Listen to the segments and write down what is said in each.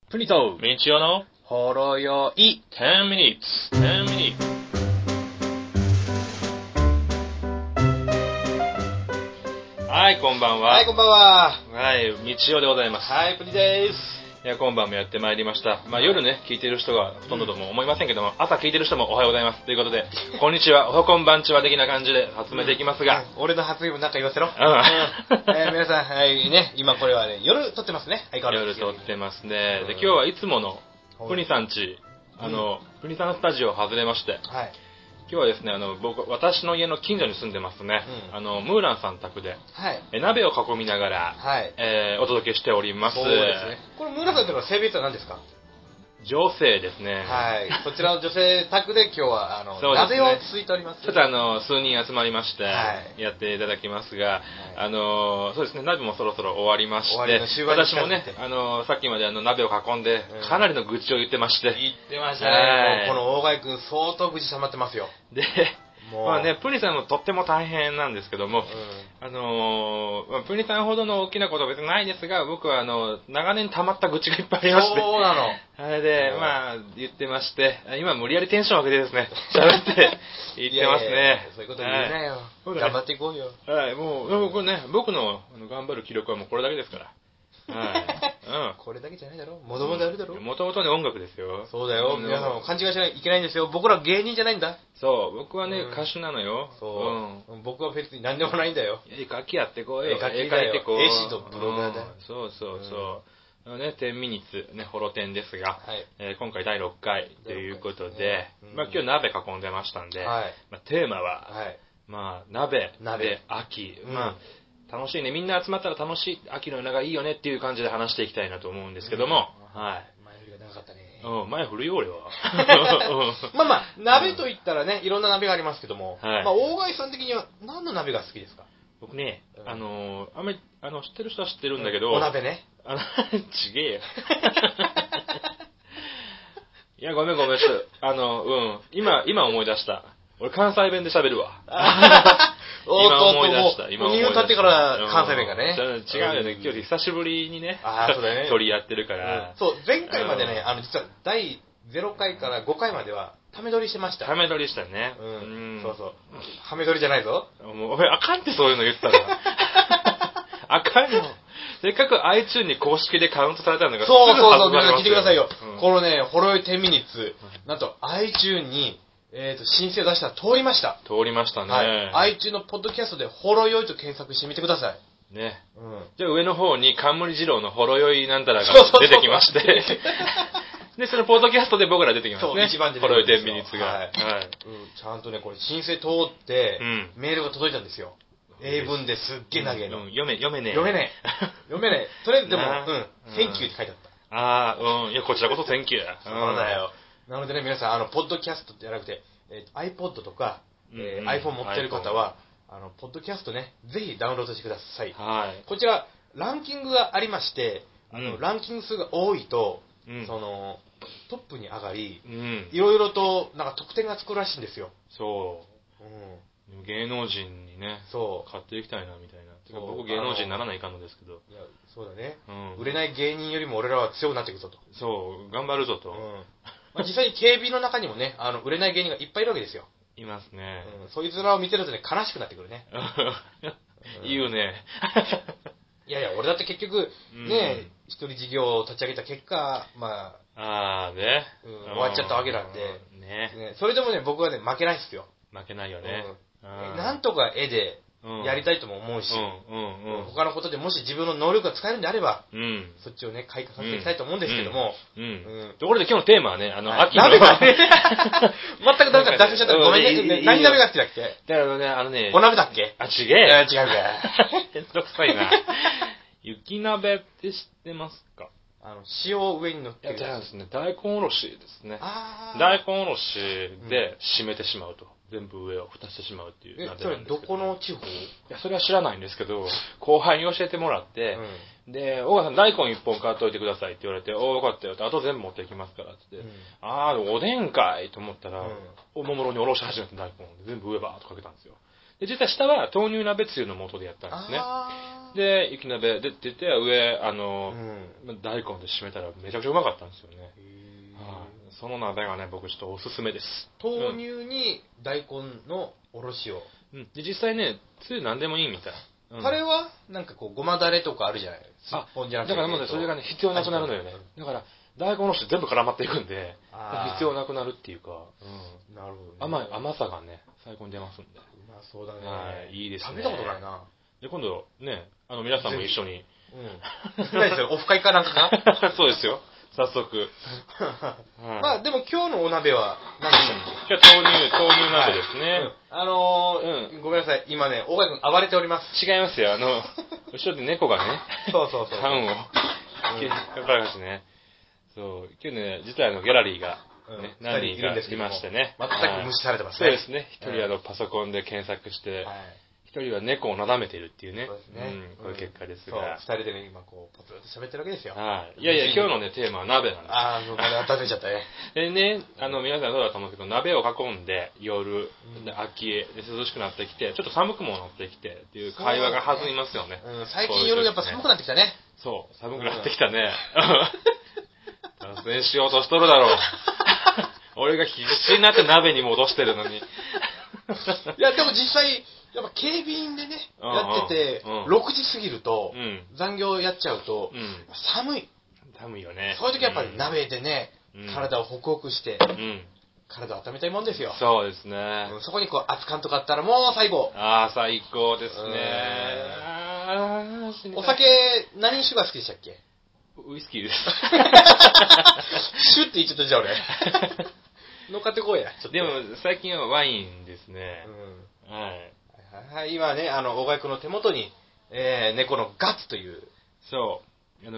プニとみちおのほろよい 10 minutes 10 minutes。 はい、こんばんは。 はい、こんばんは。 はい、みちおでございます。 はい、プニです。 いや、今晩もやってまいりました。まあ、夜ね、聞いてる人がほとんどとも思いませんけども、朝聞いてる人もおはようございます。ということで、こんにちは、おはこんばんちは的な感じで始めていきますが。 俺の発言もなんか言わせろ。皆さん、はいね、今これはね、夜撮ってますね。相変わらず。 夜撮ってますね。で、今日はいつもの、プニさんち、プニさんスタジオを外れまして、 はい。 今日はですね、私の家の近所に住んでますね、ムーランさん宅で、 はい、 鍋を囲みながら、 はい、 お届けしております。 そうですね。これムーランさんというのは性別は何ですか？ 女性ですね。 はい。そちらの女性宅で今日は鍋をついております。 ちょっと数人集まりまして、やっていただきますが、そうですね、鍋もそろそろ終わりまして、私もね、さっきまで鍋を囲んで、かなりの愚痴を言ってまして。 言ってましたね。この大貝君相当愚痴溜まってますよ。 で、まあね、プニさんもとっても大変なんですけども、プニさんほどの大きなことは別にないですが、僕は長年溜まった愚痴がいっぱいありまして。 そうなの。 あれで、まあ、言ってまして、今無理やりテンション上げてですね、喋って言ってますね。 そういうこと言うなよ。頑張っていこうよ。 はい、もう、これね、僕の頑張る記録はもうこれだけですから。はい。 これだけじゃないだろ。もともとあるだろ。 もともとね、音楽ですよ。 そうだよ。皆さんも勘違いしないといけないんですよ。僕ら芸人じゃないんだ。 そう、僕はね、歌手なのよ。 そう。僕は別に何でもないんだよ。 絵描きやってこいよ。 絵描きだよ。絵師とブロガーだよ。 そうそうそう。ね、10ミニッツ、ね、ホロ10ですが、今回第6回ということで、まあ今日鍋囲んでましたんで、まあテーマは、まあ鍋で秋、まあ楽しいね。みんな集まったら楽しい。秋の夜長いいよねっていう感じで話していきたいなと思うんですけども。はい。 前振りが長かったね。 前振るよ、俺は。 まあまあ、鍋といったらね、いろんな鍋がありますけども、まあ、大貝さん的には何の鍋が好きですか？ 僕ね、あんまり、知ってる人は知ってるんだけど。 お鍋ね。 ちげえよ。いや、ごめん、ちょっと、今思い出した。俺関西弁で喋るわ。今思い出した。 2分経ってから関西弁がね。 違うよね。今日久しぶりにね。 そうだね。 取りやってるから。 そう、前回までね、実は第0回から5回までは、ため撮りしてました。 ため撮りしたね。 そうそう。はめ撮りじゃないぞ。 もう、お前あかんってそういうの言ったら。あかんよ。せっかく iTunes に公式でカウントされたんだから。 そう、皆さん聞いてくださいよ。このね、ほろよい10ミニッツ、なんと iTunes に、申請を出したら通りました。 通りましたね。 iTunes のポッドキャストでほろよいと検索してみてください。 ね。じゃあ上の方に冠二郎のほろよいなんたらが出てきまして。で、そのポッドキャストで僕ら出てきますね。 一番出てほろよい10ミニッツが。 ちゃんとね、これ申請通って、メールが届いたんですよ。英文ですっげえ長いの。 読めねえ。 読めねえ。とりあえずでも、Thank you って書いてあった。 いや、こちらこそ Thank you。 そうだよ。なのでね、皆さん、ポッドキャストじゃなくて、iPod とか、iPhone 持ってる方は、ポッドキャストね、ぜひダウンロードしてください。こちら、ランキングがありまして、ランキング数が多いと、トップに上がり、いろいろと、なんか得点がつくらしいんですよ。 そう。芸能人にね、買っていきたいな、みたいな。僕芸能人にならないかんのですけど。 いや、そうだね。売れない芸人よりも俺らは強くなっていくぞと。 そう、頑張るぞと。 実際に警備の中にもね、売れない芸人がいっぱいいるわけですよ。 いますね。 そいつらを見てるとね、悲しくなってくるね。 言うね。 いやいや、俺だって結局、ね、一人事業を立ち上げた結果、まあ、終わっちゃったわけなんで、それでもね、僕はね、負けないっすよ。 負けないよね。 なんとか絵でやりたいとも思うし、他のことでもし自分の能力が使えるんであれば、そっちをね、開花させていきたいと思うんですけども。 ところで今日のテーマはね、秋の。 鍋がね、全く誰か出しちゃったらごめんね。何鍋が好きだっけ？ だからね、 お鍋だっけ？ 違え。 違うか。 めんどくさいな。雪鍋って知ってますか？ 塩を上に乗ってる。 じゃあですね、大根おろしですね。大根おろしで締めてしまうと。全部上を蓋してしまうっていう鍋なんですけど。 それどこの地方？いや、それは知らないんですけど、後輩に教えてもらって、で、大川さん大根一本買っといてくださいって言われて、分かったよって、あと全部持ってきますからって言って、おでんかいと思ったら、おもむろにおろし始めて大根で全部上バーっとかけたんですよ。 で、実は下は豆乳鍋つゆの素でやったんですね。で、雪鍋でって言って、上、大根で締めたらめちゃくちゃうまかったんですよね。その鍋がね、僕ちょっとおすすめです。 豆乳に大根のおろしを。 で、実際ね、つゆ何でもいいみたい。 あれはなんかこう、ごまだれとかあるじゃないですか。 だからもうね、それがね、必要なくなるのよね。だから、大根おろし全部絡まっていくんで、必要なくなるっていうか、 なるほどね。 甘さがね、最高に出ますんで。 うまそうだね。 はい、いいですね。 食べたことないな。 で、今度ね、皆さんも一緒に。 何ですよ、オフ会かなんかかそうですよ。早速。 まあ、でも今日のお鍋は何でしたっけ？豆乳鍋ですね。 ごめんなさい。今ね、大川君暴れております。 違いますよ。後ろで猫がね、 そう。 パンを、かかりますね。そう、今日ね、実はギャラリーが、何人かいましてね。 全く無視されてますね。そうですね。一人パソコンで検索して、一人は猫をなだめてるっていうね。そうですね。こういう結果ですが。 二人でね、今こう、ポツンと喋ってるわけですよ。 はい。いや、今日のね、テーマは鍋なんです。 そう、まだ温めちゃったね。 でね、皆さんどうだと思うけど、鍋を囲んで、夜、秋へ、涼しくなってきて、ちょっと寒くもなってきて、っていう会話が弾みますよね。 最近夜やっぱ寒くなってきたね。 そう、寒くなってきたね。脱線しようとしとるだろう。俺が必死になって鍋に戻してるのに。 いや、でも実際、やっぱ警備員でね、やってて、6時過ぎると、残業やっちゃうと、寒い。 寒いよね。 そういう時はやっぱり鍋でね、体をホクホクして、体を温めたいもんですよ。 そうですね。 そこにこう熱燗とかあったらもう最高。 最高ですね。 お酒、何酒が好きでしたっけ？ ウイスキーです。 シュって言っちゃったじゃん、俺。乗っかってこうや。 でも、最近はワインですね。 はい。今ね、大川君の手元に、猫のガッツという。 そう。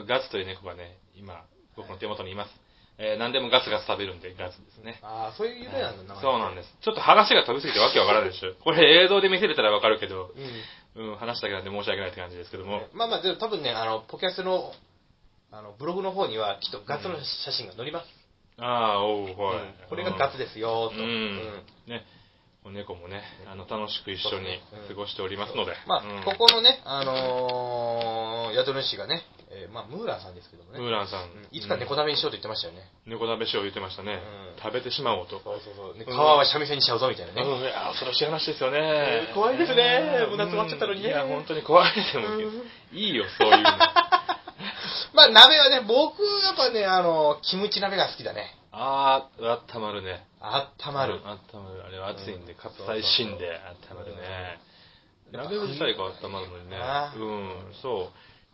ガッツという猫がね、今、僕の手元にいます。何でもガツガツ食べるんで、ガツですね。 そういう夢なんだな。 そうなんです。ちょっと話が飛びすぎてわけわからないでしょ。これ映像で見せれたらわかるけど、話だけなんで申し訳ないって感じですけども。 まあ、でも多分ね、ポキャスの、ブログの方には、きっとガッツの写真が載ります。これがガツですよ、と。 ね。猫もね、楽しく一緒に過ごしておりますので。 ここのね、宿主がね、ムーランさんですけどもね。 ムーランさん。 いつか猫鍋にしようと言ってましたよね。 猫鍋しよう言ってましたね。食べてしまおうと。 そう。皮は三味線にしちゃうぞみたいなね。 いや、恐ろしい話ですよね。 怖いですね。もう夏終わっちゃったのにね。 いや、本当に怖いですよ。いいよ、そういうの。 鍋はね、僕、やっぱね、キムチ鍋が好きだね。 あったまるね。 あったまる。 あれは熱いんで、カツサイシンであったまるね。鍋自体があったまるのにね。そう。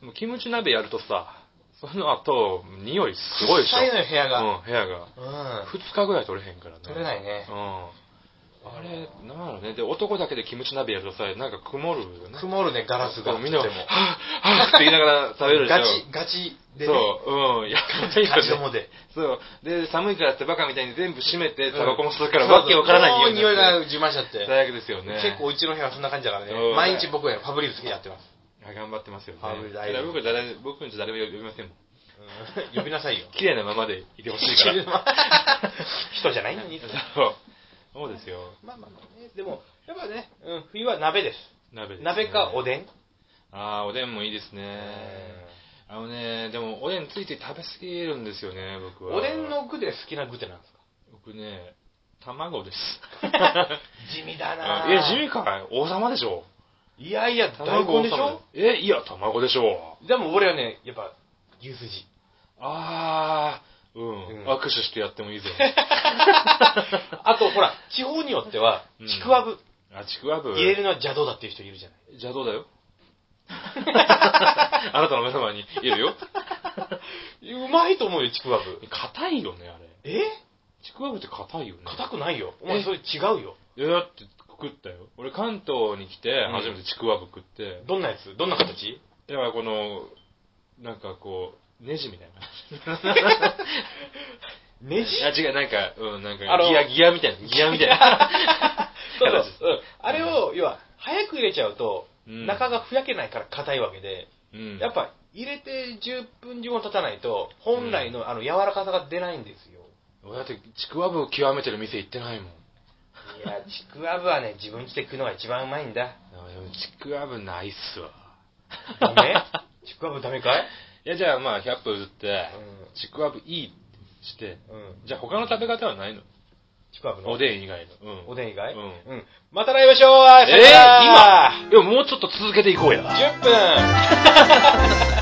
キムチ鍋やるとさ、その後、匂いすごいでしょ。 臭いのよ、部屋が。 部屋が。2日ぐらい取れへんからね。 取れないね。 あれ、なんだろうね。で、男だけでキムチ鍋やるとさ、なんか曇るよね。 曇るね、ガラスが。 みんな、はぁって言いながら食べるでしょ。 ガチでね。 そう、やばいよね。 ガチどもで。 そう。で、寒いからってバカみたいに全部閉めて、タバコも吸うからわけわからない匂いが充満しちゃって。 最悪ですよね。 結構うちの部屋はそんな感じだからね。毎日僕はファブリーズ好きでやってます。 頑張ってますよね。 ファブリーズ。 僕んち誰も呼びませんもん。 呼びなさいよ。 綺麗なままでいてほしいから。 人じゃないのに。 そうですよ。 でも、やっぱね、冬は鍋です。鍋かおでん。 おでんもいいですね。でもおでんついて食べ過ぎるんですよね、僕は。 おでんの具で好きな具ってなんですか？ 僕ね、卵です。 地味だなぁ。地味かい？王様でしょ。 いや、大根でしょ？ いや、卵でしょ。 でも俺はね、やっぱ、牛すじ。 握手してやってもいいぜ。 あと、ほら、地方によっては、ちくわぶ。 ちくわぶ。 入れるのは邪道だっていう人いるじゃない。 邪道だよ。あなたの目の前にいるよ。 うまいと思うよ、ちくわぶ。 硬いよね、あれ。ちくわぶって硬いよね。 硬くないよ。お前それ違うよ。 だって食ったよ。俺関東に来て初めてちくわぶ食って。 どんなやつ？どんな形？ だからこの、なんかこう、ネジみたいな。 ネジ？ 違う、なんかギアみたいな。ギアみたいな。 そう。あれを、要は、早く入れちゃうと、中がふやけないから硬いわけで、やっぱ、入れて10分15分経たないと、本来の柔らかさが出ないんですよ。 だって、ちくわぶを極めてる店行ってないもん。 いいや、ちくわぶはね、自分家で食うのが一番うまいんだ。 ちくわぶないっすわ。 ダメ？ちくわぶダメかい？ いや、じゃあまあ、100歩譲って、ちくわぶいいってして、じゃあ他の食べ方はないの？ ちくわぶの？ おでん以外の。 おでん以外？また来ましょう。 今？いや、もうちょっと続けていこうや。 10分